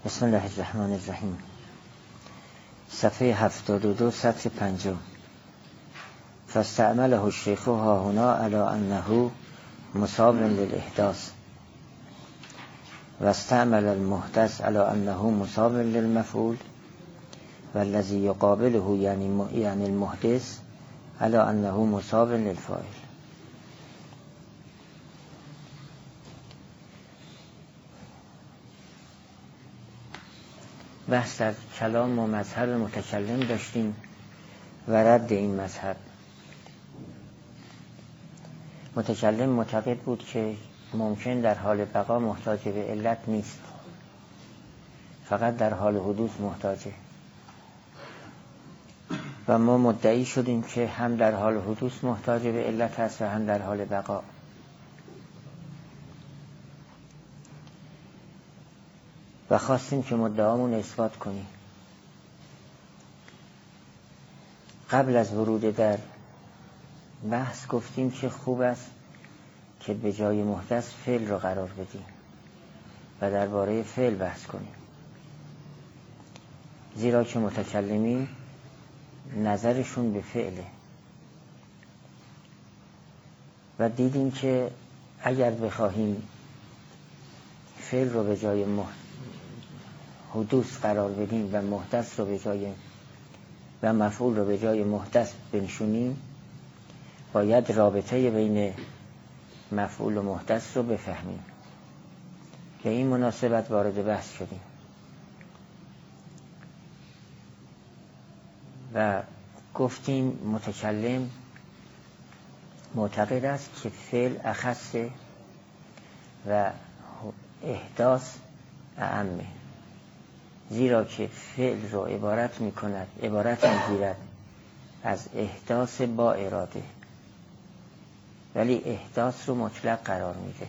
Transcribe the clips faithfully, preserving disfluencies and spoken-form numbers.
بسم الله الرحمن الرحیم. صفحه هفتاد و دو سطر پنجم. فاستعمله الشیخ ها هنا علی انه مصاب للاحداث و استعمل المحدث علی انه مصاب للمفعول والذی یقابله یعنی یعنی المحدث علی انه مصاب للفاعل. بحث در کلام و مذهب متکلم داشتیم و رد این مذهب. متکلم معتقد بود که ممکن در حال بقا محتاج به علت نیست، فقط در حال حدوث محتاجه، و ما مدعی شدیم که هم در حال حدوث محتاج به علت هست و هم در حال بقا. و خواستیم که مدعامون اثبات کنیم. قبل از ورود در بحث گفتیم که خوب است که به جای محدث فعل رو قرار بدیم و درباره فعل بحث کنیم، زیرا که متکلمین نظرشون به فعله و دیدیم که اگر بخواهیم فعل رو به جای حدوث قرار بدیم و محدث رو به جای و مفعول رو به جای محدث بنشونیم، باید رابطه بین مفعول و محدث رو بفهمیم. به این مناسبت وارد بحث شدیم و گفتیم متکلم معتقد است که فعل اخصه و احداث اعمه، زیرا که فعل رو عبارت می کند عبارت می گیرد از احداث با اراده، ولی احداث رو مطلق قرار میده.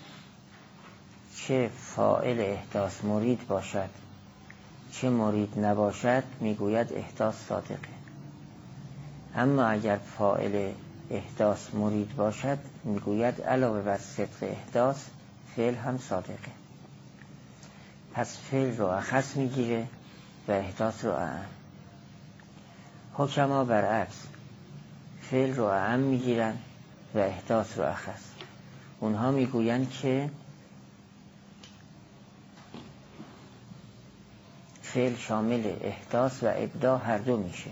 چه فاعل احداث مرید باشد چه مرید نباشد میگوید احداث صادقه، اما اگر فاعل احداث مرید باشد میگوید علاوه بر صدق احداث فعل هم صادقه. پس فعل رو اخص میگیره و احداث رو اعم. حکما برعکس، فعل رو اعم میگیرن و احداث رو اخص. اونها میگوین که فعل شامل احداث و ابداع هر دو میشه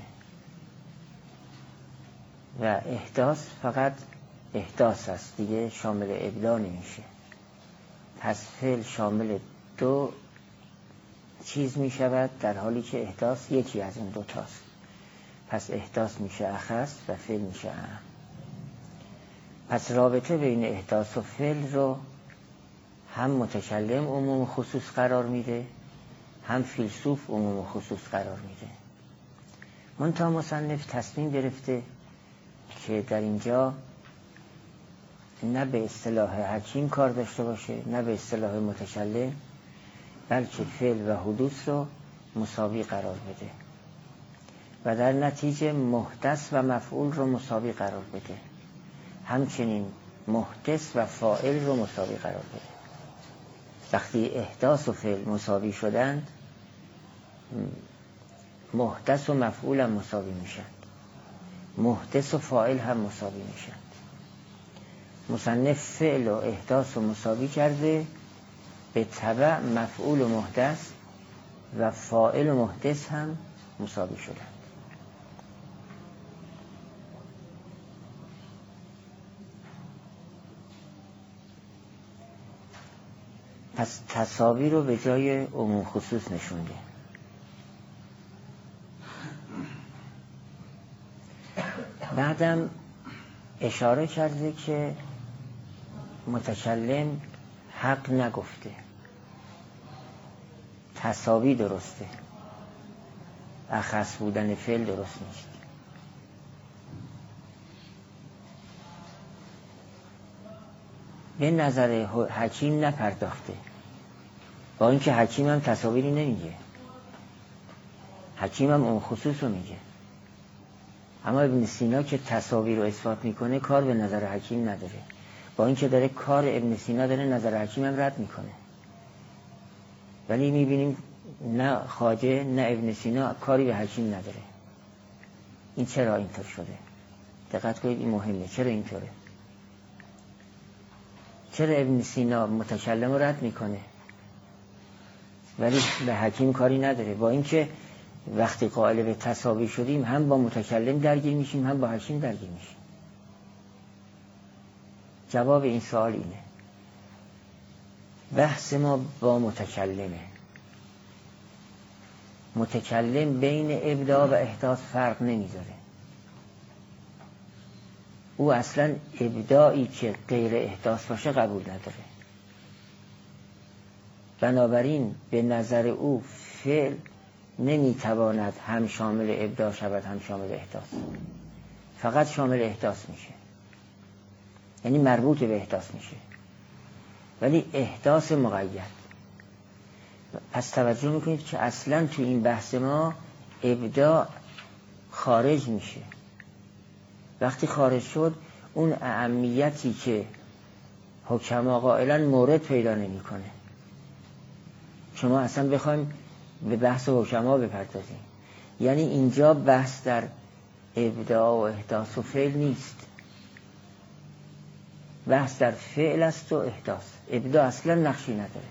و احداث فقط احداث است، دیگه شامل ابداع نمیشه. پس فعل شامل دو چیز می شود در حالی که احداث یکی از این دو تاست. پس احداث میشه اخص و فعل میشه اعم. پس رابطه بین احداث و فعل رو هم متکلم عموم و خصوص قرار میده، هم فیلسوف عموم و خصوص قرار میده. منتها مصنف تصمیم گرفته که در اینجا نه به اصطلاح حکیم کار داشته باشه نه به اصطلاح متکلم، بلکه فعل و حدوث رو مساوی قرار بده و در نتیجه محدث و مفعول رو مساوی قرار بده، همچنین محدث و فاعل رو مساوی قرار بده. وقتی احداث و فعل مساوی شدند، محدث و مفعول هم مساوی میشن، محدث و فاعل هم مساوی میشن. مصنف فعل و احداث رو مساوی کرده، به تبع مفعول و محدث و فاعل و محدث هم مساوی شدند. پس تساوی رو به جای عموم خصوص نشونده. بعدم اشاره کرده که متکلم حق نگفته، تساوی درسته، اخص بودن فعل درست نیست. به نظر حکیم نپرداخته، با اینکه حکیم هم تساوی نمیگه، حکیم هم اون خصوص رو میگه، اما ابن سینا که تساوی رو اثبات میکنه کار به نظر حکیم نداره، با اینکه داره کار ابن سینا داره نظر حکیم هم رد میکنه. ولی میبینیم نه خواجه نه ابن سینا کاری به حکیم نداره. این چرا اینطور شده؟ دقت کنید، این مهمه. چرا اینطوره؟ چرا ابن سینا متکلم رو رد میکنه ولی به حکیم کاری نداره؟ با اینکه وقتی قائل به تساوی شدیم هم با متکلم درگیر میشیم هم با حکیم درگیر میشیم. جواب این سوال اینه: بحث ما با متکلمه. متکلم بین ابداع و احداث فرق نمیذاره. او اصلا ابداعی که غیر احداث باشه قبول نداره. بنابراین به نظر او فعل نمیتواند هم شامل ابداع شود هم شامل احداث، فقط شامل احداث میشه، یعنی مربوط به احداث میشه، ولی احداث مقید. پس توجه میکنید که اصلا تو این بحث ما ابداع خارج میشه. وقتی خارج شد اون اهمیتی که حکما قائلن مورد پیدا نمیکنه. شما اصلا بخوایم به بحث حکما بپردازیم، یعنی اینجا بحث در ابداع و احداث و فعل نیست، بحث در فعل است و احداث. ابداع اصلا نقشی نداره.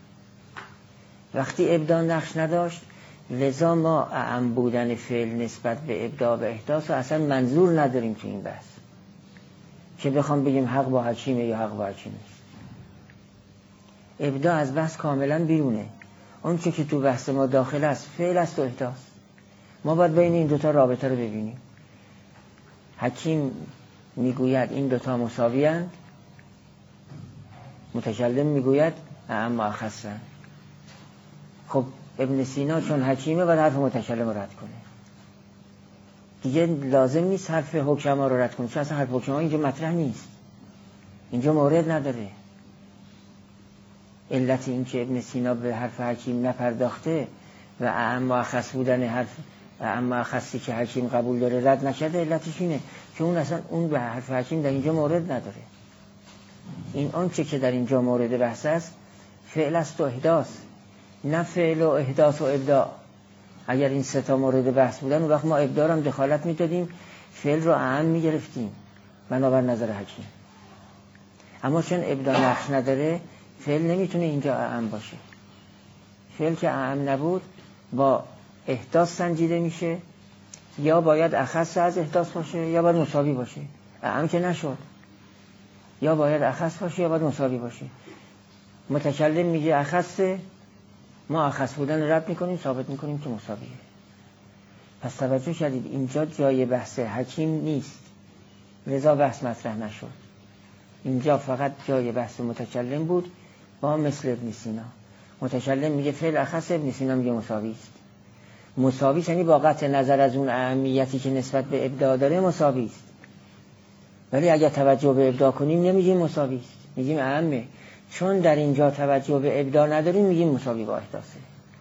وقتی ابداع نقش نداشت، لذا ما اعم بودن فعل نسبت به ابداع و احداث و اصلا منظور نداریم تو این بحث که بخوام بگیم حق با حکیمه یا حق با حکیم نیست. ابداع از بحث کاملا بیرونه. اون چه که تو بحث ما داخل است فعل است و احداث. ما باید بین این دوتا رابطه رو ببینیم. حکیم میگوید این دوتا مساوی اند، متکلم میگوید اما اخصن. خب ابن سینا چون حکیمه باید حرف متکلم رو رد کنه. دیگه لازم نیست حرف حکما رو رد کنه، چون اصلا حرف حکما اینجا مطرح نیست، اینجا مورد نداره. علت این که ابن سینا به حرف حکیم نپرداخته و اما اخص بودن حرف اما اخصی که حکیم قبول داره رد نکرده، علتش اینه که اون اصلا اون به حرف حکیم در اینجا مورد نداره. این آنچه که در اینجا مورد بحث است فعل است و احداث، نه فعل و احداث و ابداع. اگر این سه تا مورد بحث بودن اون وقت ما ابداع هم دخالت میدادیم، فعل رو اهم میگرفتیم بنابر نظر حکیم. اما چون ابداع نقش نداره فعل نمیتونه اینجا اهم باشه. فعل که اهم نبود با احداث سنجیده میشه، یا باید اخص از احداث باشه یا باید مساوی باشه. اهم که نشد، یا باید اخص باشه یا باید مساوی باشه. متکلم میگه اخصه، ما اخص بودن رد میکنیم، ثابت میکنیم که مساویه. پس توجه کردید اینجا جای بحث حکیم نیست، لذا بحث مطرح نشد. اینجا فقط جای بحث متکلم بود با مثل ابن سینا. متکلم میگه فعل اخص، ابن سینا میگه مساوی است. مساوی یعنی با قطع نظر از اون اهمیتی که نسبت به ابداع داره مساوی است. ولی اگر توجه به ابداع کنیم نمیگیم مساوی است، میگیم اهمه. چون در اینجا توجه به ابداع نداریم میگیم مساوی با احداثه.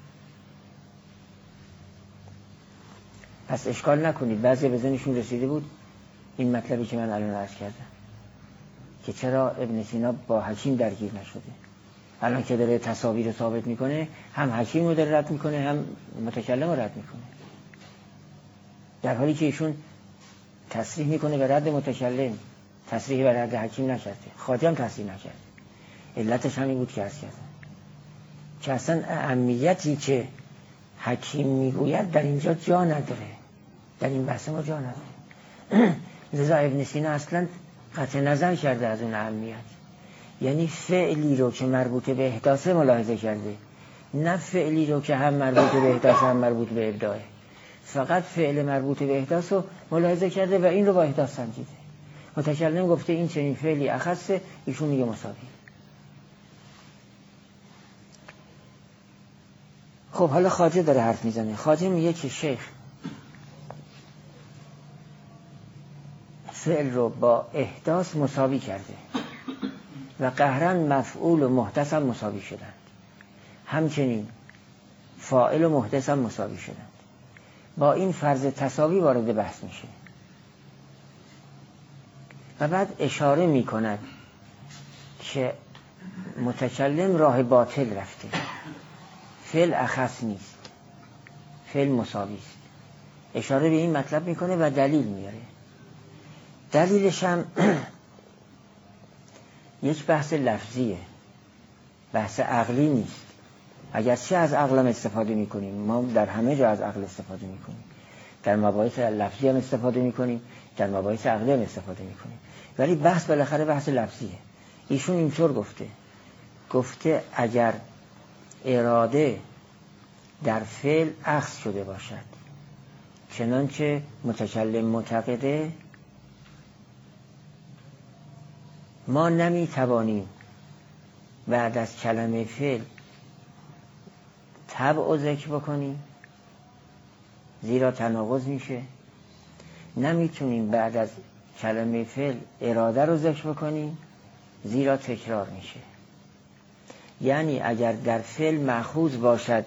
پس اشکال نکنید بعضی به ذهنشون رسیده بود این مطلبی که من الان عرض کردم که چرا ابن سینا با حکیم درگیر نشده. الان که داره تساوی رو ثابت میکنه هم حکیم رو داره رد میکنه هم متکلم رو رد میکنه، در حالی که ایشون تصریح میکنه به رد متکلم، تصریح به رد حکیم نکرده. خواجه هم تصریح نکرده. علتش همین بود که عرض کردم که اصلا اهمیتی که حکیم میگوید در اینجا جا نداره، در این بحث ما جا نداره. لذا ابن سینا اصلا قطع نظر کرده از اون اهمیت، یعنی فعلی رو که مربوط به احداثه ملاحظه کرده، نه فعلی رو که هم مربوط به احداث هم مربوط به ابداعه. فقط فعل مربوط به احداث رو ملاحظه کرده و این رو با احداث سنجیده. متکلم گفته این چنین فعلی اخصه، ایشون میگه مساوی. خب حالا خواجه داره حرف میزنه. خواجه میگه که شیخ فعل رو با احداث مساوی کرده و قهرن مفعول و محدث هم مساوی شدند، همچنین فاعل و محدث هم مساوی شدند. با این فرض تساوی وارد بحث میشه و بعد اشاره میکند که متکلم راه باطل رفته. فعل اخص نیست، فعل مساوی است. اشاره به این مطلب میکنه و دلیل میاره. دلیلش هم یک بحث لفظیه، بحث عقلی نیست. اگرچه از عقل هم استفاده میکنیم، ما در همه جا از عقل استفاده میکنیم، در مباحث لفظی هم استفاده میکنیم، در مباحث عقلی هم استفاده میکنیم، ولی بحث بالاخره بحث لفظیه. ایشون اینطور گفته گفته اگر اراده در فعل اخذ شده باشد چنانچه متکلم معتقده، ما نمی توانیم بعد از کلمه فعل تبع و ذکر بکنیم زیرا تناقض میشه، نمیتونیم بعد از کلمه فعل اراده رو ذکر بکنیم زیرا تکرار میشه. یعنی اگر در فعل مأخوذ باشد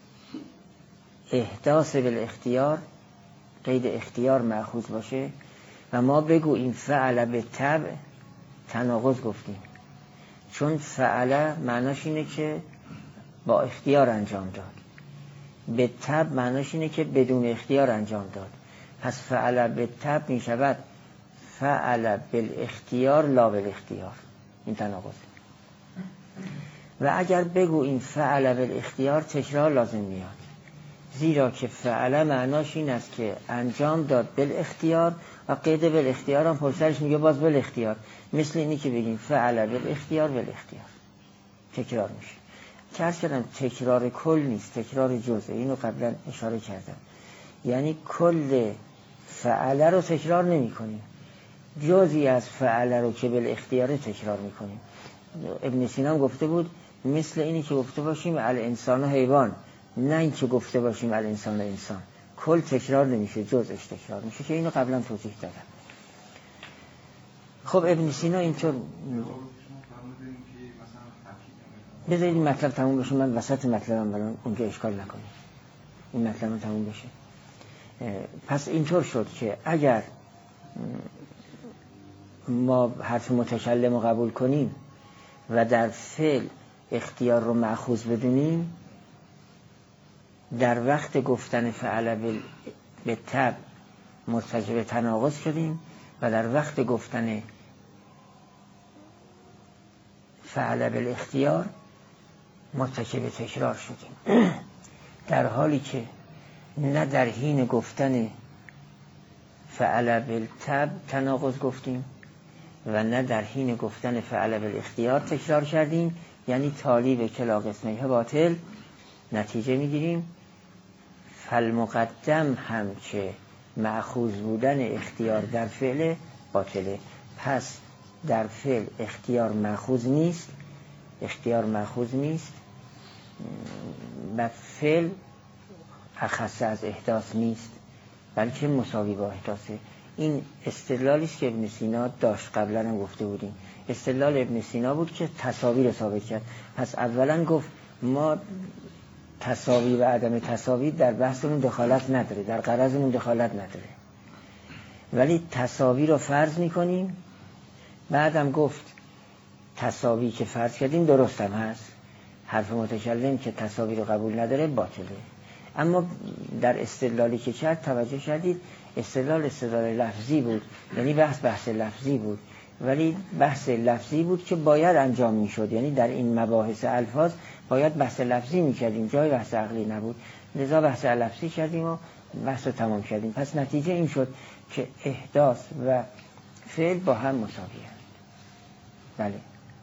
احداث بالاختیار، قید اختیار مأخوذ باشه و ما بگوییم فعل به تبع، تناقض گفتیم، چون فعل معناش اینه که با اختیار انجام داد، به تبع معناش اینه که بدون اختیار انجام داد. پس فعل به تبع می شود فعل بالاختیار لا بالاختیار، این تناقض. و اگر بگوییم فعل بالاختیار تکرار لازم میاد، زیرا که فعل معناش این است که انجام داد بالاختیار و قید بالاختیار هم پرسرش میگه باز بالاختیار، مثل اینی که بگیم فعل بالاختیار بالاختیار، تکرار میشه. که عرض کردم تکرار کل نیست، تکرار جزء، اینو قبلا اشاره کردم. یعنی کل فعل رو تکرار نمی کنیم، جزئی از فعل رو که بالاختیار تکرار میکنیم. ابن سینا گفته بود مثل اینی که گفته باشیم الانسان و حیوان، نه این که گفته باشیم الانسان و انسان. کل تکرار نمیشه، جزءش تکرار میشه، که اینو قبلا توضیح دادم. خب ابن سینا اینطور. بذارید این مطلب تموم بشه، من وسط مطلبم برام اونجا اشکال نکنید، این مطلب تموم بشه. پس اینطور شد که اگر ما حرف متکلم رو قبول کنیم و در فعل اختیار رو مأخوذ بدونیم، در وقت گفتن فعل به تبع مرتکب تناقض شدیم و در وقت گفتن فعل بالاختیار مرتکب تکرار شدیم، در حالی که نه در حین گفتن فعل بالتبع تناقض گفتیم و نه در حین گفتن فعل بالاختیار تکرار کردیم. یعنی تالی به کلا قسمه باطل، نتیجه میگیریم فالمقدم هم که مأخوذ بودن اختیار در فعل باطله. پس در فعل اختیار مأخوذ نیست، اختیار مأخوذ نیست و فعل اخص از احداث نیست بلکه مساوی با احداثه. این استدلالی است که ابن سینا داشت، قبلا هم گفته بودیم. استدلال ابن سینا بود که تساوی رو ثابت کرد. پس اولا گفت ما تساوی و عدم تساوی در بحثمون دخالت نداره، در غرضمون دخالت نداره، ولی تساوی رو فرض میکنیم. بعدم گفت تساوی که فرض کردیم درست هم هست، حرف متکلم که تساوی رو قبول نداره باطله. اما در استدلالی که کرد توجه کردید استدلال استدلال لفظی بود، یعنی بحث بحث لفظی بود، ولی بحث لفظی بود که باید انجام میشد. یعنی در این مباحث الفاظ باید بحث لفظی میکردیم، جای بحث عقلی نبود، لذا بحث لفظی کردیم و بحث رو تمام کردیم. پس نتیجه این شد که احداث و فعل با هم مساویه. بله.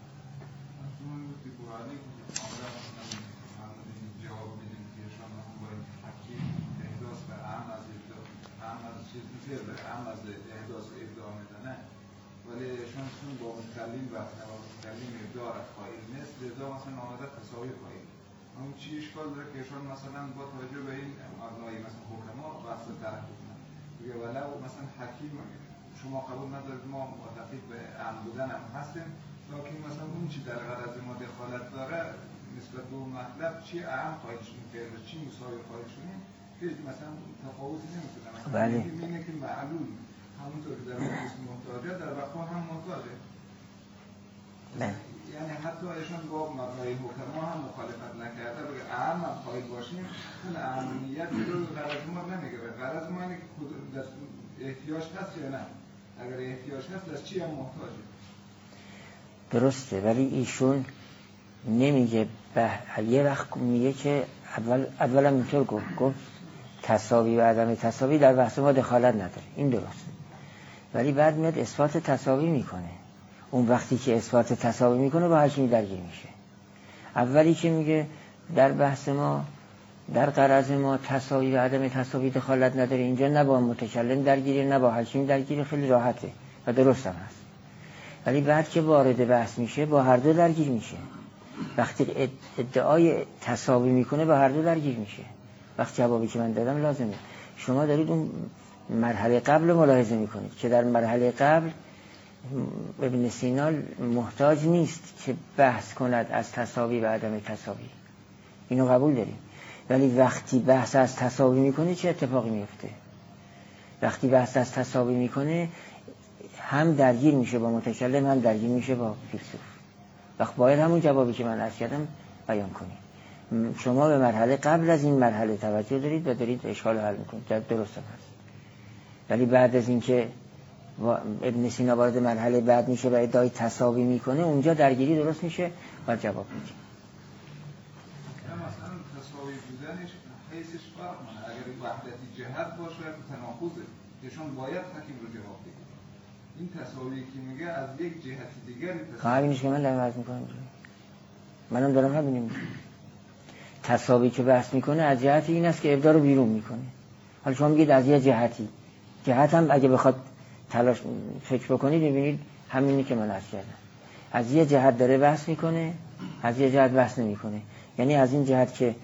هم از احداث و ابداع میزنن، ولی شما چون با متکلم و متکلم ابداع را قائل نیست، لذا مثلا آمده تساوی قائل. اون چی اشکال داره که شما مثلا با توجه به این مبنای مثلا حکما بحث طرح بکنن بگه ولو مثلا حکیم شما قبول ندارید، ما معتقد به اعم بودن هم هستیم، لیکن مثلا اون چی در غرض ما دخالت داره نسبت به اون مطلب چی اعم قائل شدیم که چی مساوی قائل شدیم، هیچ مثلا تفاوتی نمیکنه. بله. اینه که معلول همونطور که در قسم محتاجه در وقت هم محتاجه. بله. یعنی حتی ایشان با مبنای حکما هم مخالفت نکرده بگه اهم هم قائل باشیم اون اهمیت رو غرض ما نمیگیره. غرض ما اینه که احتیاج هست یا نه. اگر احتیاج هست از چی هم محتاجه. درسته، ولی ایشون نمیگه به یه وقت میگه که اول اول هم اینطور گفت گفت تساوی و عدم تساوی در بحث ما دخالت نداره، این درست، ولی بعد میاد اثبات تساوی میکنه. اون وقتی که اثبات تساوی میکنه با حکیم درگیر میشه. اولی که میگه در بحث ما در غرض ما تساوی و عدم تساوی دخالت نداره، اینجا نه با متکلم درگیره نه با حکیم درگیره، خیلی راحته و درست هم هست. ولی بعد که وارد بحث میشه با هر دو درگیر میشه. وقتی ادعای تساوی میکنه با هر دو درگیر میشه. وقتی جوابی که من دادم لازمه. شما دارید اون مرحله قبل ملاحظه میکنید که در مرحله قبل ابن سینا محتاج نیست که بحث کند از تساوی و عدم تساوی، اینو قبول داریم. ولی وقتی بحث از تساوی میکنه چه اتفاقی میفته؟ وقتی بحث از تساوی میکنه هم درگیر میشه با متکلم هم درگیر میشه با فیلسوف. وقت باید همون جوابی که من عرض کردم بیان کنید. شما به مرحله قبل از این مرحله توجه دارید و دارید اشکال حل میکنید، درست هم هست. ولی بعد از اینکه ابن سینا وارد مرحله بعد میشه و ادعای تساوی میکنه، اونجا درگیری درست میشه و جواب میده. مثلا تساوی بودنش حیثش فرق کنه. اگر وحدتی جهت باشه تناقضه، ایشون باید حکیم رو جواب بده. این تساوی که میگه از یک جهت دیگری تساوی. همینش که من دارم عرض میکنم. منم دارم همین میگم. تساوی که بحث میکنه از جهت این است که ابداع رو بیرون میکنه. حالا شما میگید از یه جهتی. جهت هم اگه بخواد تلاش فکر بکنید میبینید همینی که من عرض کردم. از یه جهت داره بحث میکنه، از یه جهت بحث نمیکنه. یعنی از این جهت که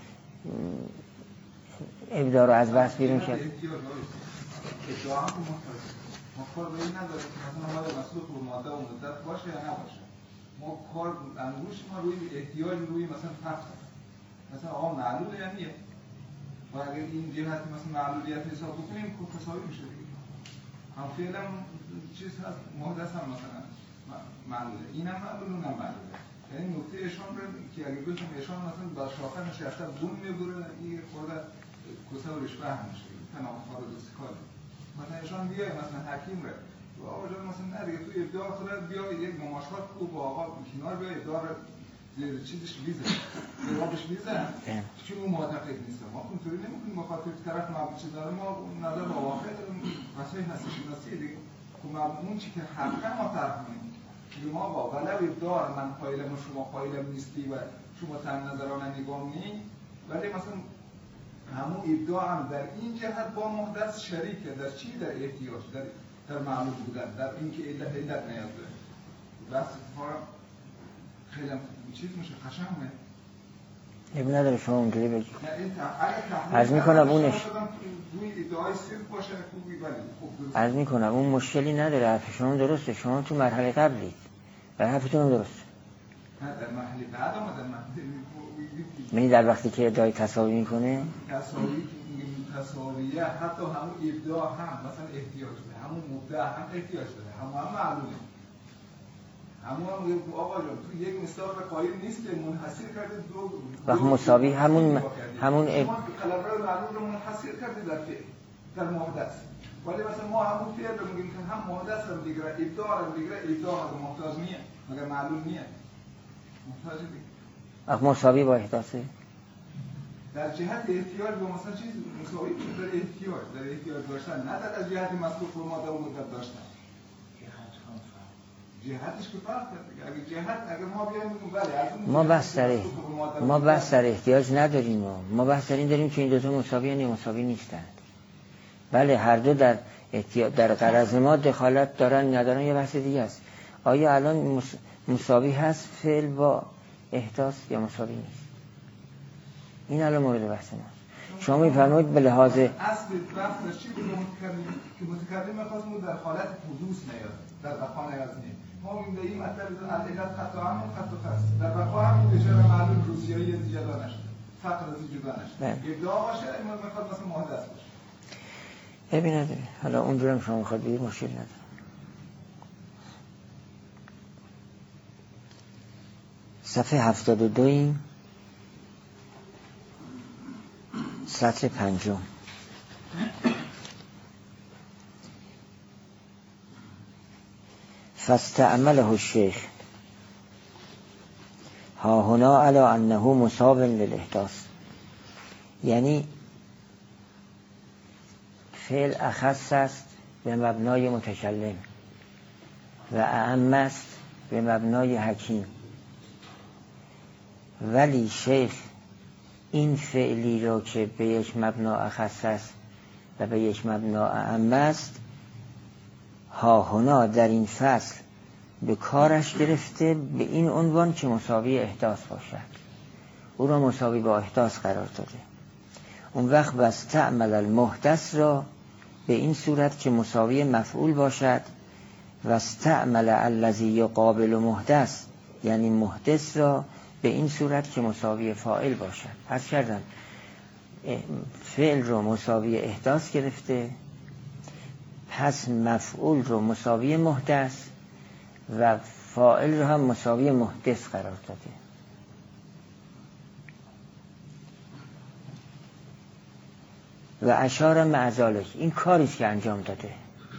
ابداع رو از بحث بیرون کرد. ادعا هم ما کار به این نداره که مثلا ما مسئول به ماده و مدت باشه یا نباشه. ما کار انگوش ما روی احتیاج روی مثلا فرق مثلا آقا معلول یا نیه. و اگر این جهت مثلا معلولیت حساب بکنیم که تساوی میشه دیگه. هم فعلا چیز هست محدث هم مثلا معلوله. این هم معلول اون هم معلوله. یعنی نکته اشان رو که اگر بگیم اشان مثلا با شاخه نشسته بون میبره این خود کسورش فهم میشه. تناقض خارج از کاره. مثلا اشان بیای مثلا حکیم رو و آقا جان مثلا نه دیگه تو ابداع خودت بیا یک مماشات کو با آقا کنار بیا ابداع رو چیزش بیزه جوابش بیزه چون اون معتقد نیست. ما اونطوری نمیکنیم با خاطر طرف مبچه داره ما نظر با واقع داریم واسه هستی شناسی دیگه که اون چی که حقا ما طرح کنیم که ما با ولو ابداع من قائلم و شما قائلم نیستی و شما تن نظرانه نگاه نی ولی مثلا همون ابداع هم در این جهت با محدث شریکه. در چی؟ در احتیاج، در در معلوم بودن، در اینکه علت علت نیاز داره. بس اتفاقا خیلی چیز میشه قشنگه. اب نداره شما اونجوری بگید. عرض میکنم اونش عرض میکنم اون مشکلی نداره. حرف شما درسته. شما تو مرحله قبلید و حرفتون درسته. نه در مرحله بعد هم در مرحله یعنی در وقتی که ادعای تساوی میکنه تساوی تساویه حتی همون ابداع هم مثلا احتیاج داره، همون مبدع هم احتیاج داره، همون هم معلومه. همون هم آقا جان تو یک مصداق قائل نیست منحصر کرده دو وقت مساوی همون همون شما قلمرو معلوم رو منحصر کرده در فعل در محدث. ولی مثلا ما همون فعل رو میگیم که هم محدث رو بگیره ابداع رو بگیره ابداع رو محتاج نیه مگر معلوم نیه محتاج دیگه. وقت مساوی با احداثه در جهت احتیاج با مثلا چیز مساوی در احتیاج در احتیاج داشتن نه در از جهت مذکور فرموده و مدت داشتن. جهتش که فرق داره. اگه جهت اگه ما بیایم بگیم بله از ما بحث سر ما بحث سر احتیاج نداریم. ما ما بحث داریم داریم که این دو تا مساوی یا مساوی نیستند. بله هر دو در احتیاج در غرض ما دخالت دارن ندارن یه بحث دیگه است. آیا الان مساوی هست فعل با احداث یا مساوی نیست؟ این الان مورد بحث ما. شما می‌فرمایید به لحاظ اصل بحث چی بود که متکلم می‌خواست در حالت حدوث نیاد در بقا نیاز نیست. ما میگیم این مطلب علت خطا هم خطا هست در بقا هم اشاره معلوم روسیایی جدا نشد فقط از جدا نشد ابداع باشه ما می‌خواد مثلا محدث باشه. ببینید حالا اون جورم شما می‌خواد بگید مشکل نداره. صفحه هفتاد و دو سطر پنجم. فاستعمله الشیخ ها هنا علی انه مصاب للاحداث. یعنی فعل اخص است به مبنای متکلم و اعم است به مبنای حکیم، ولی شیخ این فعلی را که به یک مبنا اخص است و به یک مبنا اعم است ها هنا در این فصل به کارش گرفته به این عنوان که مساوی احداث باشد، او را مساوی با احداث قرار داده. اون وقت بس تعمل المحدث را به این صورت که مساوی مفعول باشد و استعمل الذی یقابل محدث یعنی محدث را به این صورت که مساوی فاعل باشد. پس کردم فعل رو مساوی احداث گرفته، پس مفعول رو مساوی محدث و فاعل رو هم مساوی محدث قرار داده. و اشار مع ذلک، این کاریست که انجام داده.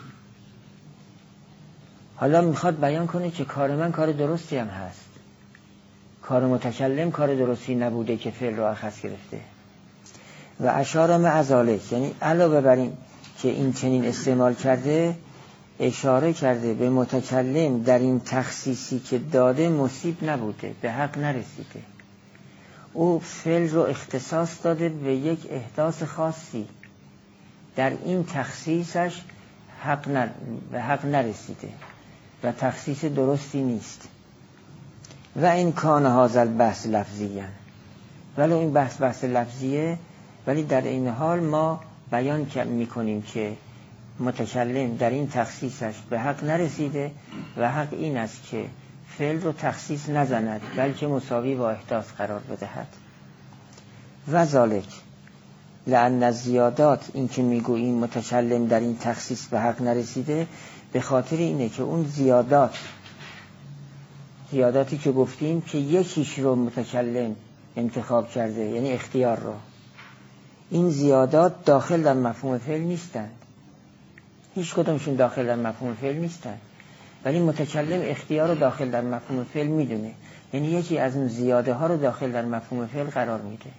حالا میخواد بیان کنه که کار من کار درستی هم هست، کار متکلم کار درستی نبوده که فعل رو اخص گرفته. و اشار مع ذلک یعنی علاوه بر این که این چنین استعمال کرده، اشاره کرده به متکلم در این تخصیصی که داده مصیب نبوده، به حق نرسیده. او فعل رو اختصاص داده به یک احداث خاصی، در این تخصیصش حق نر... به حق نرسیده و تخصیص درستی نیست. و این کان هذا البحث لفظیه، ولی این بحث بحث لفظیه، ولی در این حال ما بیان میکنیم که متکلم در این تخصیصش به حق نرسیده و حق این است که فعل رو تخصیص نزند بلکه مساوی با احداث قرار بدهد. و ذالک لأن الزیادات، این که میگوییم متکلم در این تخصیص به حق نرسیده، به خاطر اینه که اون زیادات زیاداتی که گفتیم که یکیش رو متکلم انتخاب کرده یعنی اختیار رو، این زیادات داخل در مفهوم فعل نیستند، هیچ کدومشون داخل در مفهوم فعل نیستند، ولی متکلم اختیار رو داخل در مفهوم فعل میدونه، یعنی یکی از اون زیاده ها رو داخل در مفهوم فعل قرار میده.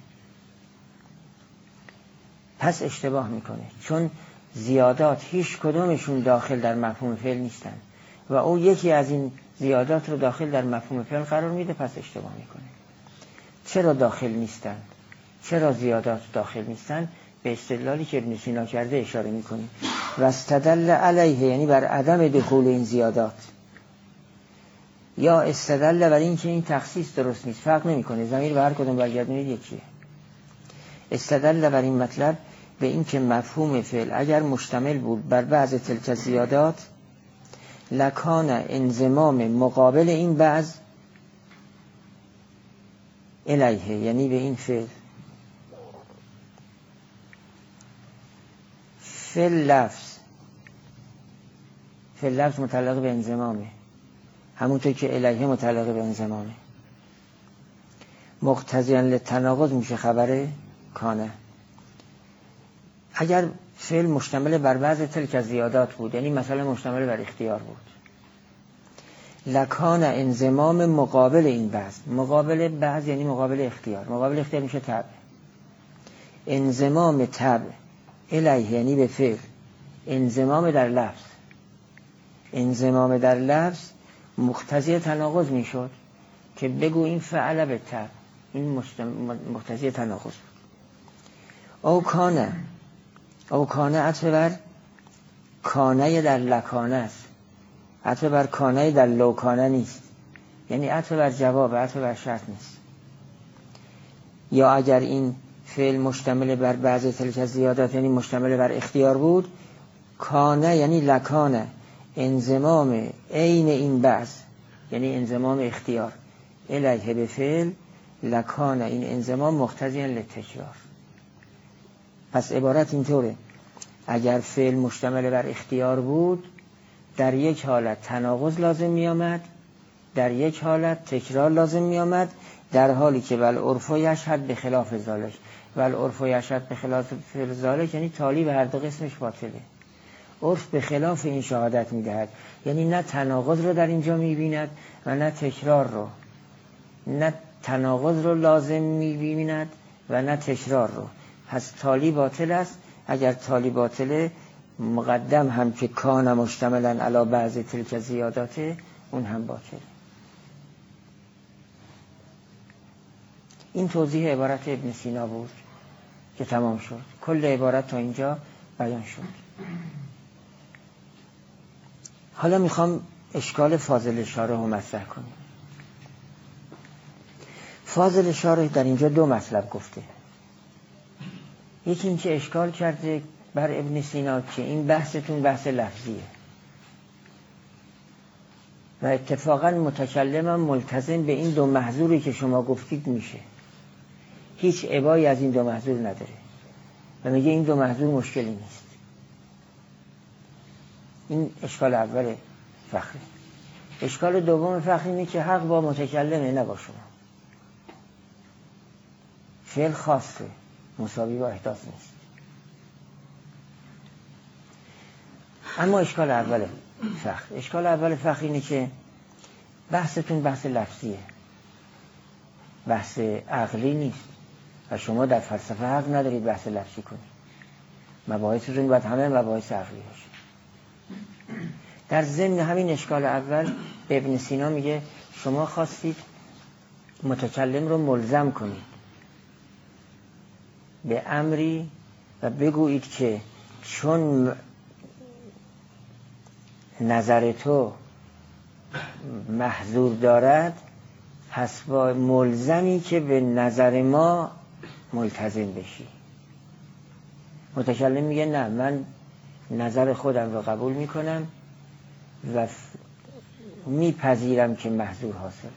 پس اشتباه میکنه، چون زیادات هیچ کدومشون داخل در مفهوم فعل نیستند و او یکی از این زیادات رو داخل در مفهوم فعل قرار میده، پس اشتباه میکنه. چرا داخل نیستند؟ چرا زیادات داخل نیستند؟ به استدلالی که ابن سینا کرده اشاره میکنیم. و استدل علیه یعنی بر عدم دخول این زیادات، یا استدل بر این که این تخصیص درست نیست، فرق نمیکنه، ضمیر به هر کدوم برگردونید یکیه. استدل بر این مطلب به این که مفهوم فعل اگر مشتمل بود بر بعض تلک زیادات لکان انضمام مقابل این بعض الیه یعنی به این فعل فعل لفظ فعل لفظ متعلق به انضمامه، همونطور که الیه متعلق به انضمامه. مقتضیاً للتناقض میشه خبره کانه. اگر فعل مشتمل بر بعض تلک زیادات بود، یعنی مثلا مشتمل بر اختیار بود، لکان انضمام مقابل این بعض، مقابل بعض یعنی مقابل اختیار، مقابل اختیار میشه تبع، انضمام تبع الیه یعنی به فعل، انضمام در لفظ، انضمام در لفظ مقتضی تناقض میشد که بگو این فعل به تبع، این مقتضی تناقض. او کانه، او کانه عطف بر کانه در لکانه است، عطف بر کانه در لوکانه نیست، یعنی عطف بر جواب، عطف بر شرط نیست. یا اگر این فعل مشتمل بر بعض تلک زیادات یعنی مشتمل بر اختیار بود، کانه یعنی لکانه انضمام عین این بعض یعنی انضمام اختیار الیه به فعل، لکانه این انضمام مقتضیاً للتکرار. پس عبارت اینطوره، اگر فعل مشتمل بر اختیار بود در یک حالت تناقض لازم می آمد در یک حالت تکرار لازم می آمد، در حالی که ول عرف یشهد به خلاف ذالک. ول عرف یشهد به خلاف ذالک یعنی تالی به هر دو قسمش باطله. عرف به خلاف این شهادت می دهد، یعنی نه تناقض رو در اینجا می بیند و نه تکرار رو، نه تناقض رو لازم می بیند و نه تکرار رو. پس تالی باطل است. اگر تالی باطله، مقدم هم که کان مشتملا علی بعض تلک زیاداته، اون هم باطله. این توضیح عبارت ابن سینا بود که تمام شد. کل عبارت تا اینجا بیان شد. حالا میخوام اشکال فاضل شارح رو مطرح کنیم. فاضل شارح در اینجا دو مطلب گفته. یکی این که اشکال کرده بر ابن سینا که این بحثتون بحث لفظیه و اتفاقا متکلمم ملتزم به این دو محظوری که شما گفتید میشه، هیچ ابایی از این دو محظور نداره و میگه این دو محظور مشکلی نیست. این اشکال اول فخری. اشکال دوم فخری اینه که حق با متکلمه نه با شما. فعل خاصه، مساوی با احداث نیست. اما اشکال اول فخر اشکال اول فخر اینه که بحثتون بحث لفظیه، بحث عقلی نیست و شما در فلسفه حق ندارید بحث لفظی کنید. مباحثتون باید همه مباحث عقلی باشه. در ضمن همین اشکال اول ابن سینا میگه شما خواستید متکلم رو ملزم کنید به امری و بگویید که چون نظر تو محظور دارد، پس با ملزمی که به نظر ما ملتزم بشی. متکلم میگه نه، من نظر خودم رو قبول میکنم و میپذیرم که محظور حاصله.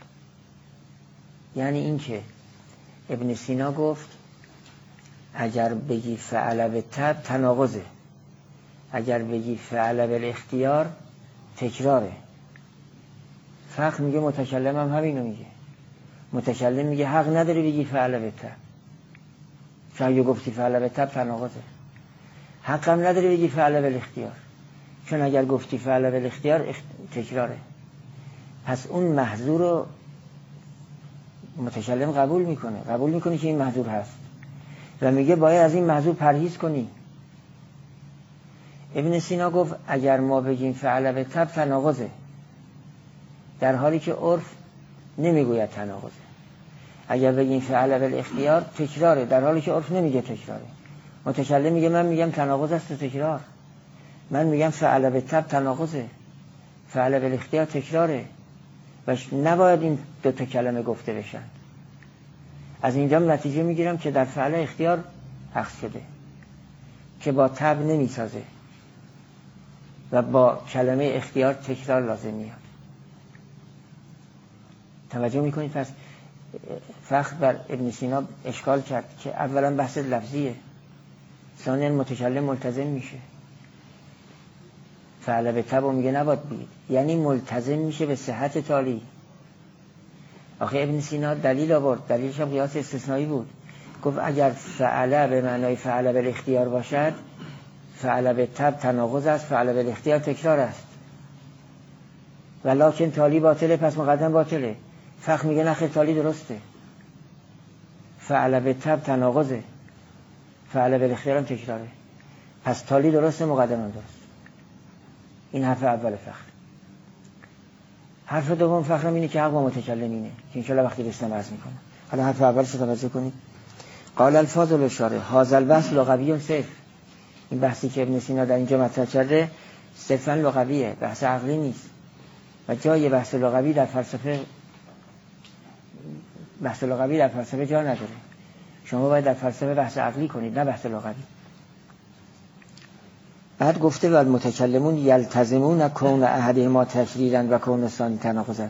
یعنی این که ابن سینا گفت اگر بگی فعل بالتبع تناقضه، اگر بگی فعل بالاختیار تکراره. فقه میگه متکلم هم همینو میگه. متکلم میگه حق نداری بگی فعل بالتبع، چون اگه گفتی فعل بالتبع تناقضه. حق هم نداری بگی فعل بالاختیار، چون اگر گفتی فعل بالاختیار تکراره. پس اون محظور رو متکلم قبول میکنه، قبول میکنه که این محظور هست و میگه باید از این محظور پرهیز کنی. ابن سینا گفت اگر ما بگیم فعل بالتبع تناقضه، در حالی که عرف نمیگوید تناقضه. اگر بگیم فعل بالاختیار تکراره، در حالی که عرف نمیگه تکراره. متکلم میگه من میگم تناقض است و تکرار، من میگم فعل بالتبع تناقضه، فعل بالاختیار تکراره و نباید این دو تا کلمه گفته بشن. از اینجا نتیجه میگیرم که در فعل اختیار حق شده که با تبع نمیسازه و با کلمه اختیار تکرار لازم میاد. توجه میکنید؟ پس فخر بر ابن سینا اشکال کرد که اولا بحث لفظیه، ثانیا متکلم ملتزم میشه. فعل به تبع میگه نباید بگید، یعنی ملتزم میشه به صحت تالی. آخه ابن سینا دلیل آورد، دلیلش هم قیاس استثنایی بود. گفت اگر فعل به معنای فعل بالاختیار باشد، فعل به تبع تناقض است، فعل بالاختیار تکرار است. ولکن تالی باطله، پس مقدم باطله. فقه میگه نه خیر، تالی درسته، فعل به تبع تناقضه، فعل بالاختیار هم تکراره. پس تالی درسته، مقدم هم درست. این حرف اول فخر. حرف دوم فخرم اینه که حق با متکلم اینه که انشاءالله وقتی رسیدم عرض میکنم. حالا حرف اول رو توجه کنید. قال الفاضل الشارح هذا البحث لغوی صرف. این بحثی که ابن سینا در اینجا مطرح کرده صرفا لغویه، بحث عقلی نیست و جای بحث لغوی در فلسفه بحث لغوی در فلسفه جا نداره. شما باید در فلسفه بحث عقلی کنید، نه بحث لغوی. بعد گفته و المتکلمون یلتزمون کون احدهما تکریرا و کون ثانی تناقضا.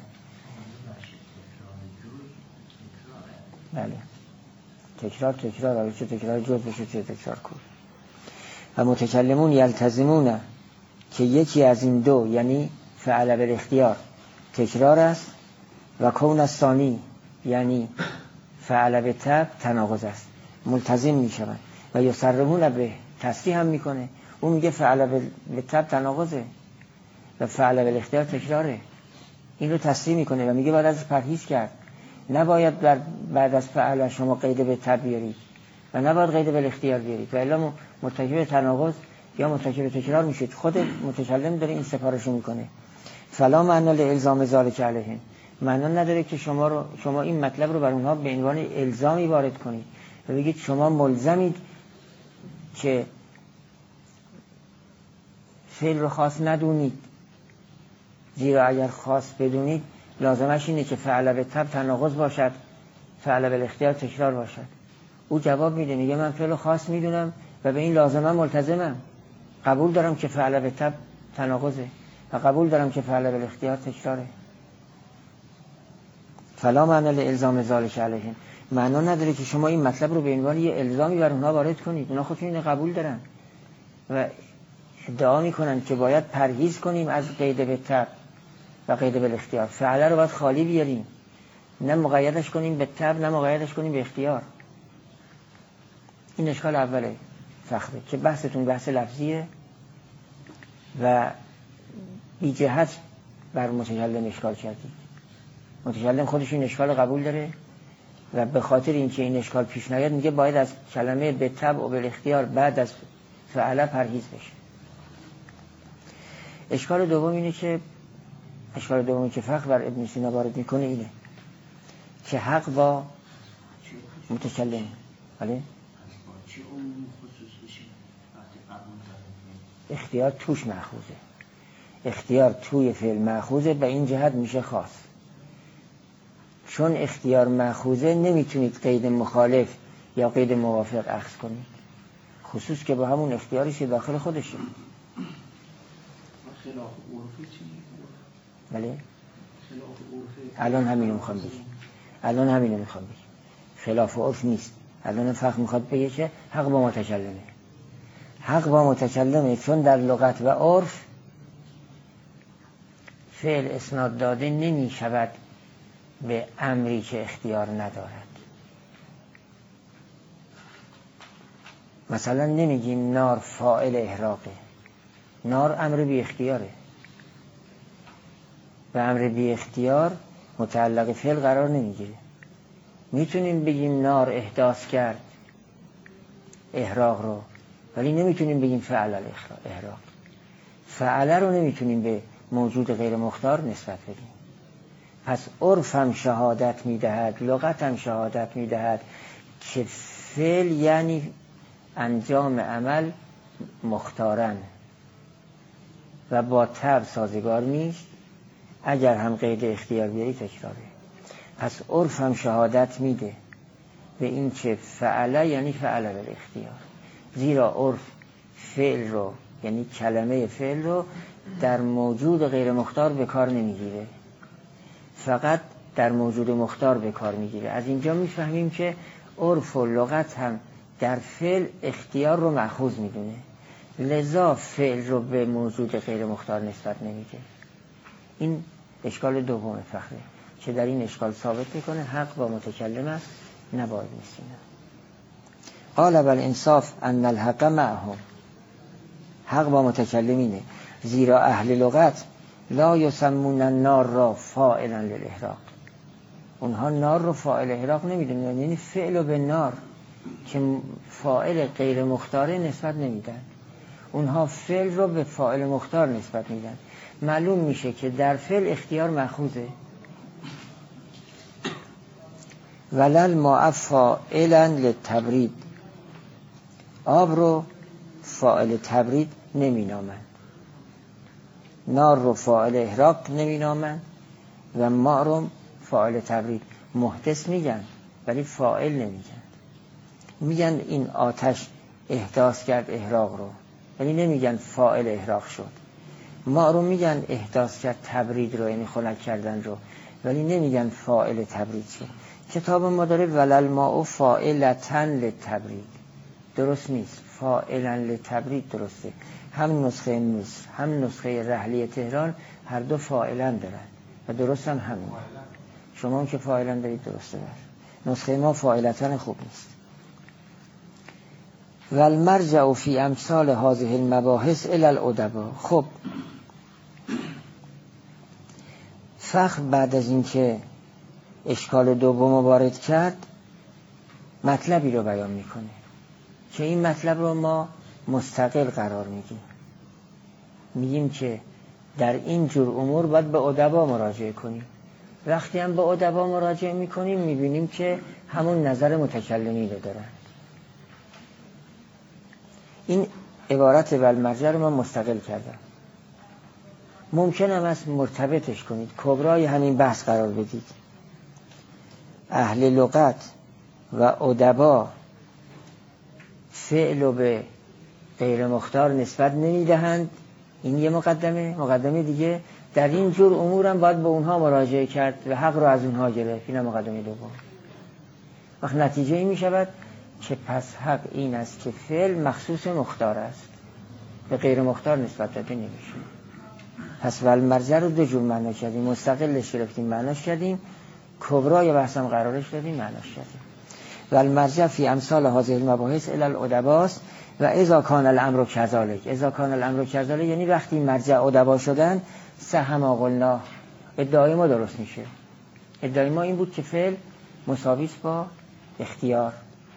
بله، تکرار تکرار آره، چه تکرار جز بشه چه تکرار کن. و متکلمون یلتزمون که یکی از این دو، یعنی فعل بالاختیار تکرار است و کون الثانی یعنی فعل به تب تناقض است، ملتزم می شوند و یسرمون به تصریح هم میکنه. اون میگه فعل به تب تناقضه و فعل به اختیار تکراره، این رو تصریح میکنه و میگه باید از پرهیز کرد. نباید بعد از فعل شما قید به تب بیارید و نباید قید به اختیار بیارید و الا مرتکب تناقض یا مرتکب تکرار میشید. خود متکلم داره این سفارشو میکنه. فلا معنا لالزام ذلک علیهم، معنا نداره که شما رو شما این مطلب رو بر اونها به عنوان الزامی وارد کنید و بگید شما ملزمید که فعل رو خاص ندونید، زیرا اگر خاص بدونید لازمش اینه که فعل به تب تناقض باشد، فعل به اختیار تکرار باشد. او جواب میده، میگه من فعل خاص میدونم و به این لازمه ملتزمم، قبول دارم که فعل به تب تناقضه و قبول دارم که فعل به اختیار تکراره. فلا معنا لالزام ذلک علیهم، معنا نداره که شما این مطلب رو به عنوان یه الزامی بر اونها وارد کنید. اونا خودشون اینو قبول دارن و ادعا میکنن که باید پرهیز کنیم از قید به تب و قید به اختیار. فعل رو باید خالی بیاریم، نه مقیدش کنیم به تب نه مقیدش کنیم به اختیار. این اشکال اوله فخره که بحثتون بحث لفظیه و بی جهت بر متکلم اشکال کردید. متکلم خودش این اشکال قبول داره و به خاطر اینکه این اشکال پیش نیاد میگه باید از کلمه به تب و به اختیار بعد از فعل پرهیز بشه. اشکال دوم اینه که اشکال دومی که فخر بر ابن سینا وارد میکنه اینه که حق با متکلم ولی اختیار توش مأخوذه، اختیار توی فعل مأخوذه، به این جهت میشه خاص. چون اختیار مأخوذه نمیتونید قید مخالف یا قید موافق اخذ کنید، خصوص که با همون اختیارش داخل خودشه. خلاف عرفی چی؟ بله الان همینو میخوام بگم الان همینو میخوام بگم خلاف عرف نیست. الان فقط میخواد بگه که حق با متکلمه، حق با متکلمه، چون در لغت و عرف فعل اسناد داده نمی شود به امری که اختیار ندارد. مثلا نمیگیم نار فاعل احراقه، نار امر بی اختیاره و امر بی اختیار متعلق فعل قرار نمیگیره. میتونیم بگیم نار احداث کرد احراق رو، ولی نمیتونیم بگیم فعل احراق. فعل رو نمیتونیم به موجود غیر مختار نسبت بدیم. پس عرف هم شهادت میدهد، لغت هم شهادت میدهد که فعل یعنی انجام عمل مختارن و با تب سازگار نیست، اگر هم قید اختیار بیاری تکراره. پس عرف هم شهادت میده به این که فعل یعنی فعل بالاختیار، زیرا عرف فعل رو یعنی کلمه فعل رو در موجود غیر مختار به کار نمیگیره، فقط در موجود مختار به کار میگیره. از اینجا میفهمیم که عرف و لغت هم در فعل اختیار رو مأخوذ میدونه، لذا فعل رو به موجود غیر مختار نسبت نمیده. این اشکال دوم فخره که در این اشکال ثابت میکنه حق با متکلم است نه با ابن سینا. قال بالانصاف ان الحق معهم، حق با متکلمینه، زیرا اهل لغت لا یسمون النار را فاعلا للاحراق، اونها نار رو فاعل احراق نمیدونن، یعنی فعل رو به نار که فاعل غیر مختاره نسبت نمیدن، اونها فعل رو به فاعل مختار نسبت میدن. معلوم میشه که در فعل اختیار مأخوذه. ولل ماء فاعلا للتبرید، آب رو فاعل تبرید نمی نامند، نار رو فاعل احراق نمی نامند و ماء رو فاعل تبرید. محدث میگن ولی فاعل نمیگن، میگن این آتش احداث کرد احراق رو ولی نمیگن فاعل احراق شد. ماء رو میگن احداث کرد تبرید رو یعنی خنک کردن رو ولی نمیگن فاعل تبرید شد. کتاب ما داره ولل ماء فاعلتن للتبرید، درست نیست، فاعلا للتبرید درسته. هم نسخه مصر هم نسخه رحلی تهران هر دو فاعلا دارن و درست هم همین. شما هم که فاعلن دارید درسته بر نسخه ما فاعلتن خوب نیست. و المرجع فی امثال هذه المباحث الی الادبا. خب فخر بعد از اینکه اشکال دوم وارد کرد مطلبی رو بیان میکنه که این مطلب رو ما مستقل قرار میدیم. میگیم که در این جور امور باید به ادبا مراجعه کنیم. وقتی هم به ادبا مراجعه میکنیم میبینیم که همون نظر متکلمین رو دارن. این عبارت والمرجع رو من مستقل کردم. ممکن هم است مرتبطش کنید، کبرای همین بحث قرار بدید. اهل لغت و ادبا فعل و به غیر مختار نسبت نمیدهند. این یه مقدمه. مقدمه دیگه در این جور امورم باید به اونها مراجعه کرد و حق رو از اونها گرفت. این مقدمه دوم. وقت نتیجه این می شود که پس حق این است که فعل مخصوص مختار است، به غیر مختار نسبت داده نمیشه. پس والمرجع رو دو جور معنا کردیم، مستقلش گرفتیم معناش کردیم، کبرای بحثم قرارش دادیم معناش کردیم. والمرجع فی امثال هذه المباحث الی الادبا و اذا کان الامر کذالک. اذا کان الامر کذالک یعنی وقتی مرجع ادبا شدن صح ما قلنا، ادعای ما درست میشه. ادعای ما این بود که فعل مساوی است با اختیار،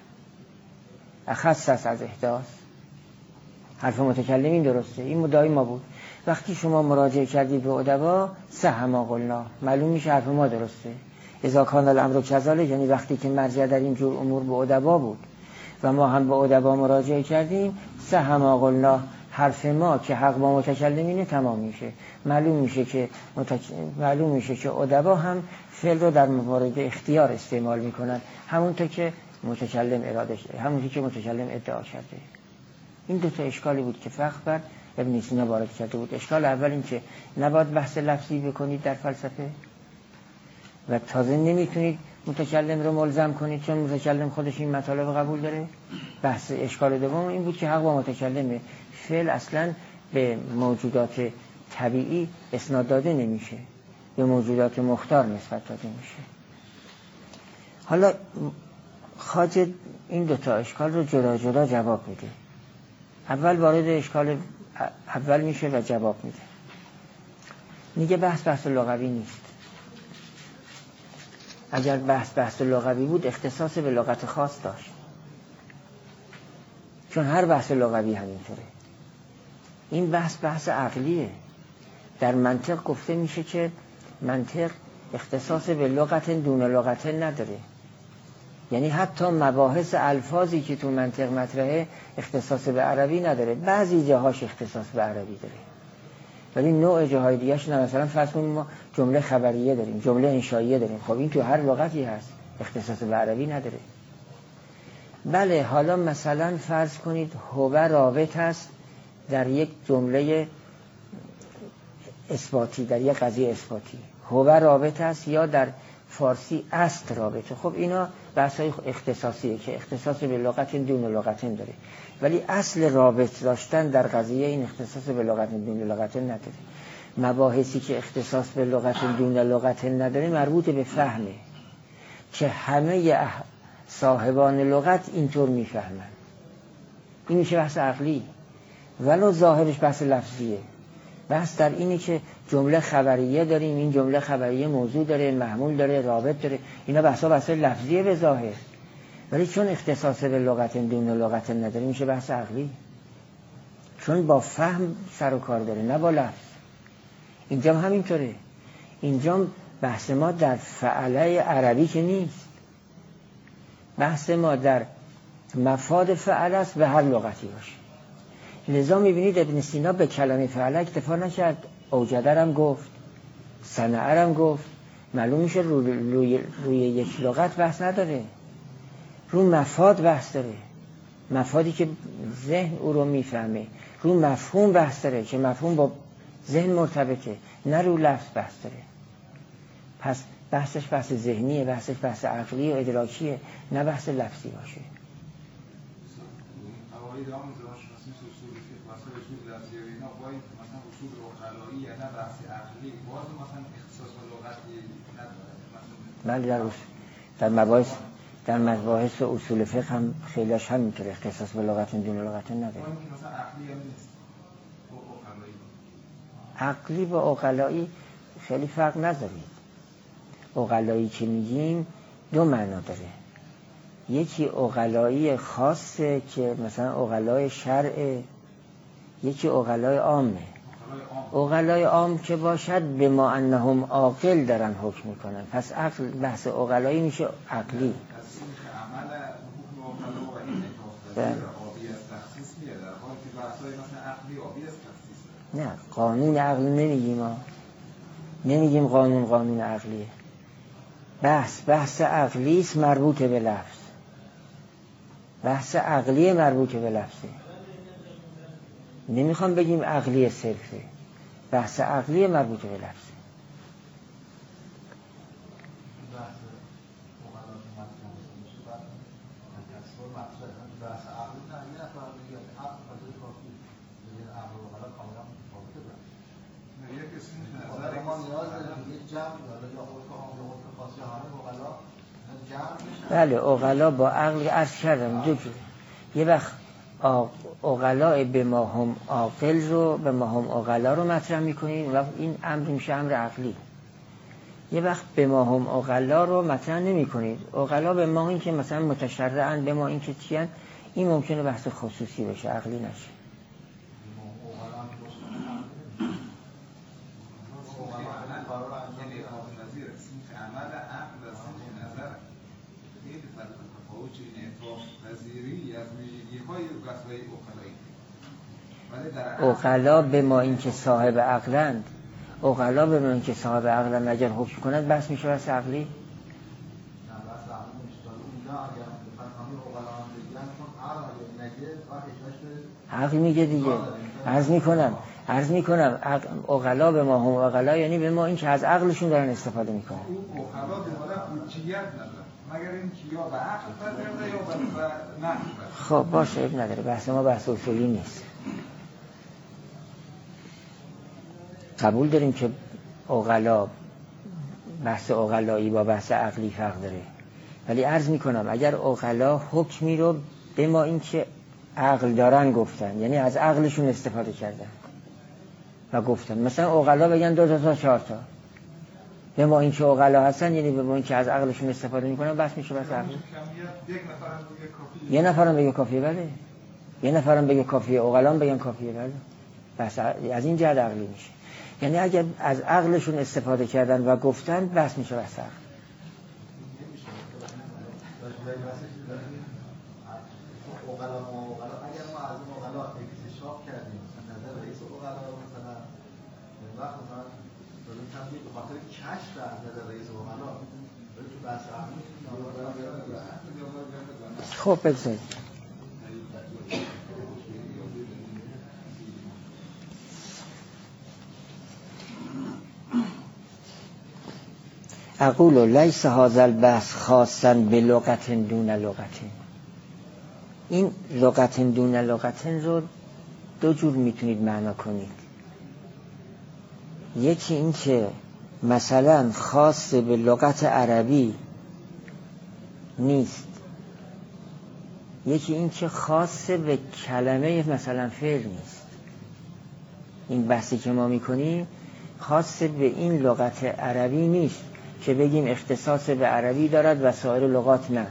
اخص است از احداث. حرف متکلمین درسته، این مدعای ما بود. وقتی شما مراجعه کردید به ادبا صح ما قلنا، معلوم میشه حرف ما درسته. اذا کان الامر کذالک یعنی وقتی که مرجع در این جور امور به ادبا بود و ما هم به ادبا مراجعه کردیم صح ما قلنا، حرف ما که حق با متکلمینه تمام میشه. معلوم میشه که متک... معلوم میشه که ادبا هم فعل رو در موارد اختیار استعمال میکنن، همونطور که متکلم اراده شده، همونطور که متکلم ادعا کرده. این دو تا اشکالی بود که فخر بر ابن سینا وارد کرده بود. اشکال اول این که نباید بحث لفظی بکنید در فلسفه و تازه نمیتونید متکلم رو ملزم کنید چون متکلم خودش این مطالب قبول داره. بحث اشکال دوم این بود که حق با متکلمه، فعل اصلا به موجودات طبیعی اسناد داده نمیشه، به موجودات مختار نسبت داده میشه. حالا خواجه این دوتا اشکال رو جدا جدا جواب میده. اول وارد اشکال اول میشه و جواب میده. میگه بحث بحث لغوی نیست. اگر بحث بحث لغوی بود اختصاص به لغت خاص داشت، چون هر بحث لغوی همینطوره. این بحث بحث عقلیه. در منطق گفته میشه که منطق اختصاص به لغت دون لغت نداره. یعنی حتی مباحث الفاظی که تو منطق مطرحه اختصاص به عربی نداره، بعضی جاهاش اختصاص به عربی داره ولی نوع جاهای دیگه‌اش نه. مثلا فرض کنیم ما جمله خبریه داریم، جمله انشائیه داریم، خب این تو هر لغتی هست، اختصاص به عربی نداره. بله حالا مثلا فرض کنید هو رابط هست در یک جمله اثباتی، در یک قضیه اثباتی هو رابط هست، یا در فارسی است رابطه. خب اینا بحث‌های اختصاصیه که اختصاص به لغت دون لغت داره، ولی اصل رابط داشتن در قضیه این اختصاص به لغت دون لغت نداره. مباحثی که اختصاص به لغت دون لغت نداره مربوط به فهمه که همه صاحبان لغت اینطور میفهمن. این میشه بحث عقلی، ولو ظاهرش بحث لفظیه. بحث در اینه که جمله خبریه داریم، این جمله خبریه موضوع داره، محمول داره، رابط داره، اینا بحثا بحث لفظیه به ظاهر، ولی چون اختصاص به لغت دون لغت نداره میشه بحث عقلی، چون با فهم سر و کار داره نه با لفظ. اینجا هم همینطوره. اینجا بحث ما در فعله عربی که نیست، بحث ما در مفاد فعل است به هر لغتی باشه. لذا میبینید ابن سینا به کلمه فعل اکتفا نکرد، اوجدرم گفت، صنعرم گفت. معلوم میشه روی, روی, روی یک لغت بحث نداره، رو مفاد بحث داره، مفادی که ذهن او رو میفهمه. رو مفهوم بحث داره که مفهوم با ذهن مرتبطه، نه رو لفظ بحث داره. پس بحثش بحث ذهنیه، بحثش بحث عقلی و ادراکیه، نه بحث لفظی باشه. فواید عام زبانشناسی مثل اصول فقه مثلا اصول لفظی و اینا باید مثلا اصول عقلایی یا نه بحث عقلی باز مثلا اختصاص به لغتی نداره مثلا بله در اصول در مباحث در مباحث اصول فقه هم خیلیش همینطوره اختصاص به لغت دون لغت نداره. مثلا عقلی هم نیست عقلایی عقلی با عقلایی خیلی فرق ندارید. عقلایی که میگیم دو معنا داره. یکی عقلایی خاصه که مثلا عقلای شرع، یکی عقلای عامه. عقلای عام که باشد به ما انهم عاقل دارن حکم میکنن، پس عقل بحث عقلایی میشه عقلی. نه قانون عقل نمیگیم ما نمیگیم قانون قانون عقلیه. بحث بحث عقلی است مربوط به لفظ. بحث عقلی مربوط به لفظه. نمیخوام بگیم عقلی صرفه. بحث عقلی مربوط به لفظه. بله عقلا با عقل عرض کردم دو جور. یه وقت عقلا به ما هم عاقل رو به ما هم عقلا رو مطرح میکنیم و این امر میشه امر عقلی. یه وقت به ما هم عقلا رو مطرح نمی کنید. عقلا به ما این که مثلا متشرعن، به ما این که چیان، این ممکنه بحث خصوصی بشه عقلی نشه. عقلا به ما این که صاحب عقلند، عقلا به ما این که صاحب عقلند اگر حکم کنند بس میشه بس عقلی؟ عقل میگه دیگه. عرض میکنم عرض میکنم عقلا به ما هم عقلا یعنی به ما این که از عقلشون دارن استفاده میکنن. اون عقلا به ما حجیت نداره مگر این که یا به عقل پذیرده یا به نقل. خب باشه اب نداره، بحث ما بحث اصولی نیست. قبول داریم که عقلا بحث عقلایی با بحث عقلی فرق داره، ولی عرض میکنم اگر عقلا حکمی رو به ما این که عقل دارن گفتن، یعنی از عقلشون استفاده کردن و گفتن، مثلا عقلا بگن دو تا تا چهار تا، به ما این که عقلا هستن یعنی به ما این که از عقلشون استفاده میکنن بس میشه بس عقلی. یه نفرم بگه کافیه بله، یه نفرم بگه کافیه، عقلان بگن کافیه بله، بس از این جهت عقلی میشه. یعنی اگر از عقلشون استفاده کردن و گفتن بس میشه بس عقل. اگر ما از این عقلا اکتشاف کردیم نظر رئیس عقلا رو مثلا وقت مثلا داریم تبدیل به خاطر کشف از نظر رئیس عقلا تو بحث عقلی. خب بگذارید اقول لیس هذا البحث خاصا بلغت دون لغت. این لغت دون لغت رو دو جور میتونید معنا کنید. یکی این که مثلا خاص به لغت عربی نیست، یکی این که خاص به کلمه مثلا فعل نیست. این بحثی که ما میکنیم خاص به این لغت عربی نیست که بگیم اختصاص به عربی دارد و سایر لغات نه.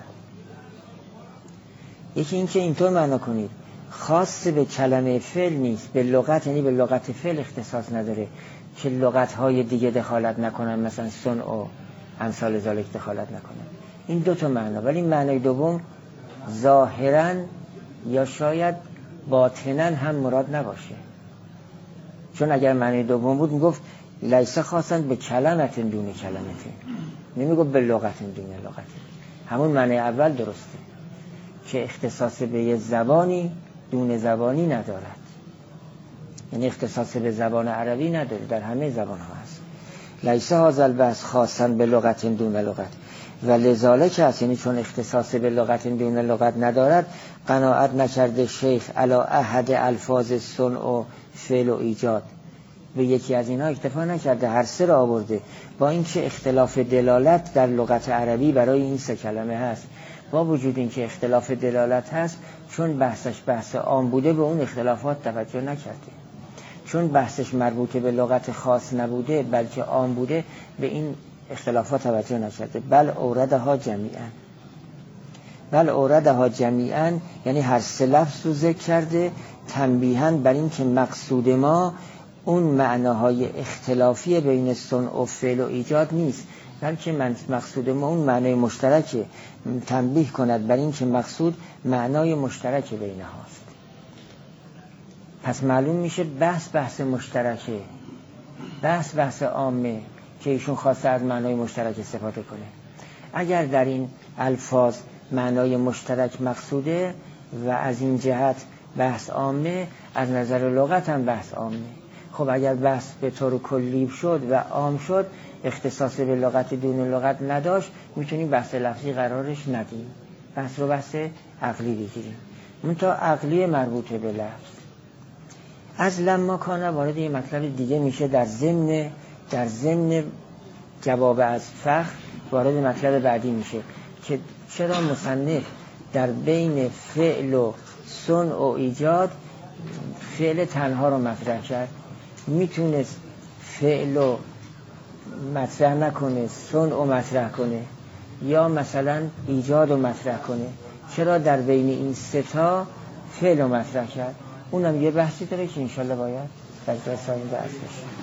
یکی این که اینطور معنا کنید خاص به کلمه فعل نیست، به لغت یعنی به لغت فعل اختصاص نداره که لغت‌های دیگه دخالت نکنن، مثلا صنع و امثال ذالک دخالت نکنن. این دو تا معنا، ولی معنای دوم ظاهراً یا شاید باطناً هم مراد نباشه. چون اگر معنای دوم بود میگفت لیس خاصاً به کلمت دون کلمت، نمیگفت به لغت دون لغت. همون معنای اول درسته که اختصاص به یه زبانی دون زبانی ندارد، یعنی اختصاص به زبان عربی نداره، در همه زبان ها هست. لیس هذا البحث خاصا به لغت دون لغت و لذالک هست، یعنی چون اختصاص به لغت دون لغت ندارد قناعت نکرده شیخ علی احد الفاظ صنع و فعل و ایجاد، به یکی از اینها اکتفا نکرده، هر سه را آورده، با اینکه اختلاف دلالت در لغت عربی برای این سه کلمه هست. با وجود اینکه اختلاف دلالت هست، چون بحثش بحث عام بوده به اون اختلافات توجه نکرده، چون بحثش مربوط به لغت خاص نبوده بلکه عام بوده به این اختلافات توجه نکرده. بل اوردها جمیعا، بل اوردها جمیعا یعنی هر سه لفظ رو ذکر کرده تنبیهاً بر این که مقصود ما اون معناهای اختلافی بین صنع و فعل و ایجاد نیست، بلکه من مقصود ما اون معنای مشترکه، تنبیه کند بر این که مقصود معنای مشترک بین هاست. پس معلوم میشه بحث بحث مشترکه، بحث بحث عامه که ایشون خواسته از معنای مشترک استفاده کنه. اگر در این الفاظ معنای مشترک مقصوده و از این جهت بحث عامه، از نظر لغت هم بحث عامه. خب اگر بحث به طور کلی شد و عام شد، اختصاص به لغت دون لغت نداشت، میتونیم بحث لفظی قرارش ندیم، بحث رو بحث عقلی بگیریم، منتها عقلی مربوط به لفظ. از لما کانه وارد یه مطلب دیگه میشه در ضمن در ضمن جواب از فخر، وارد مطلب بعدی میشه که چرا مصنف در بین فعل و صنع و ایجاد فعل تنها رو مطرح کرد. میتونست فعل و مطرح نکنه، صنع و مطرح کنه، یا مثلا ایجاد و مطرح کنه. چرا در بین این سه تا فعل و مطرح کرد؟ اونم یه بحثی داره که انشالله باید در جلسه آینده بحث بشه.